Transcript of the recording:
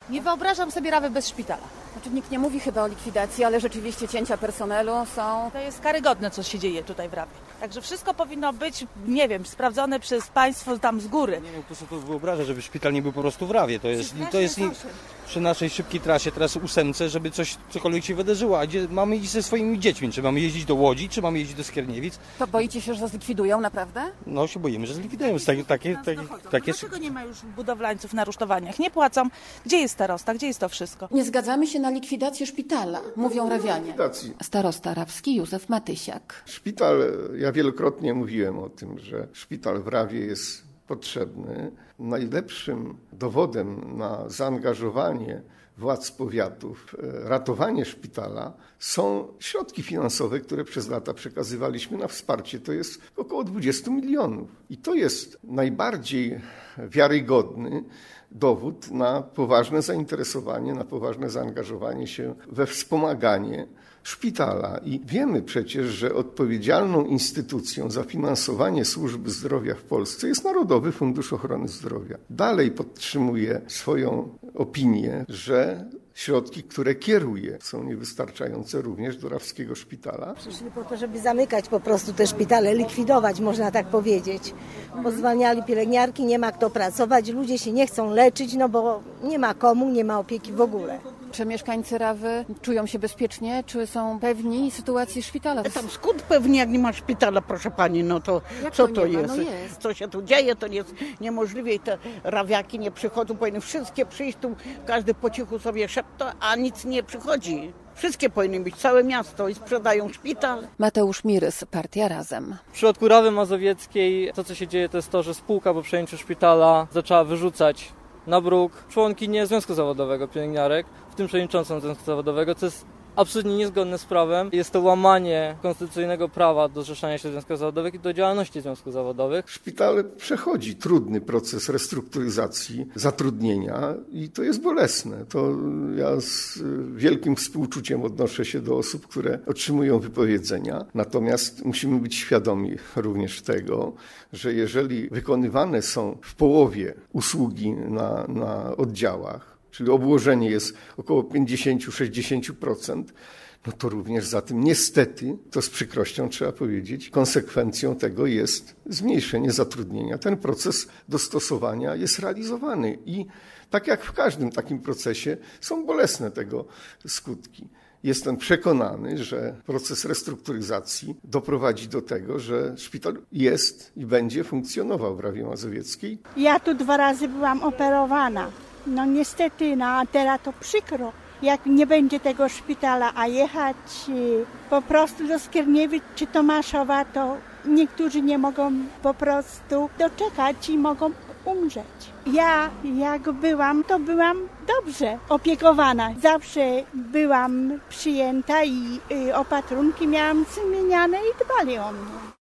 Nie wyobrażam sobie Rawy bez szpitala. Znaczy nikt nie mówi chyba o likwidacji, ale rzeczywiście cięcia personelu są... To jest karygodne, co się dzieje tutaj w Rawie. Także wszystko powinno być, nie wiem, sprawdzone przez państwo tam z góry. Nie, no po prostu to wyobrażę, żeby szpital nie był po prostu w Rawie. To jest przy naszej szybkiej trasie, teraz 8, żeby cokolwiek się wydarzyło. A gdzie mamy iść ze swoimi dziećmi? Czy mamy jeździć do Łodzi, czy mamy jeździć do Skierniewic? To boicie się, że zlikwidują naprawdę? No się boimy, że zlikwidują. Dlaczego nie ma już budowlańców na rusztowaniach? Nie płacą. Gdzie jest starosta? Gdzie jest to wszystko? Nie zgadzamy się na likwidację szpitala, mówią Rawianie. Likwidacji. Starosta rawski Józef Matysiak. Szpital, ja wielokrotnie mówiłem o tym, że szpital w Rawie jest potrzebny. Najlepszym dowodem na zaangażowanie władz powiatów, ratowanie szpitala są środki finansowe, które przez lata przekazywaliśmy na wsparcie. To jest około 20 milionów. I to jest najbardziej wiarygodny dowód na poważne zainteresowanie, na poważne zaangażowanie się we wspomaganie szpitala. I wiemy przecież, że odpowiedzialną instytucją za finansowanie służby zdrowia w Polsce jest Narodowy Fundusz Ochrony Zdrowia. Dalej podtrzymuję swoją opinię, że środki, które kieruje, są niewystarczające również do rawskiego szpitala. Przyszli po to, żeby zamykać po prostu te szpitale, likwidować, można tak powiedzieć. Pozwalniali pielęgniarki, nie ma kto pracować, ludzie się nie chcą leczyć, no bo nie ma komu, nie ma opieki w ogóle. Czy mieszkańcy Rawy czują się bezpiecznie? Czy są pewni sytuacji szpitala? Tam skąd pewnie, jak nie ma szpitala, proszę pani, no to Jak co to to nie ma? jest? No jest. Co się tu dzieje, to jest niemożliwe i te rawiaki nie przychodzą, powinny wszystkie przyjść tu, każdy po cichu sobie szepta, a nic nie przychodzi. Wszystkie powinny być, całe miasto i sprzedają szpital. Mateusz Mirys, Partia Razem. W przypadku Rawy Mazowieckiej to, co się dzieje, to jest to, że spółka po przejęciu szpitala zaczęła wyrzucać na bruk członkinie Związku Zawodowego Pielęgniarek, w tym przewodniczącą Związku Zawodowego, co jest absolutnie niezgodne z prawem. Jest to łamanie konstytucyjnego prawa do zrzeszania się w związkach zawodowych i do działalności związków zawodowych. Szpital przechodzi trudny proces restrukturyzacji zatrudnienia i to jest bolesne. To ja z wielkim współczuciem odnoszę się do osób, które otrzymują wypowiedzenia. Natomiast musimy być świadomi również tego, że jeżeli wykonywane są w połowie usługi na oddziałach, czyli obłożenie jest około 50-60%, no to również za tym niestety, to z przykrością trzeba powiedzieć, konsekwencją tego jest zmniejszenie zatrudnienia. Ten proces dostosowania jest realizowany i tak jak w każdym takim procesie są bolesne tego skutki. Jestem przekonany, że proces restrukturyzacji doprowadzi do tego, że szpital jest i będzie funkcjonował w Rawie Mazowieckiej. Ja tu 2 razy byłam operowana. No niestety, no a teraz to przykro. Jak nie będzie tego szpitala, a jechać po prostu do Skierniewic czy Tomaszowa, to niektórzy nie mogą po prostu doczekać i mogą umrzeć. Ja jak byłam, to byłam dobrze opiekowana. Zawsze byłam przyjęta i opatrunki miałam zmieniane i dbali o mnie.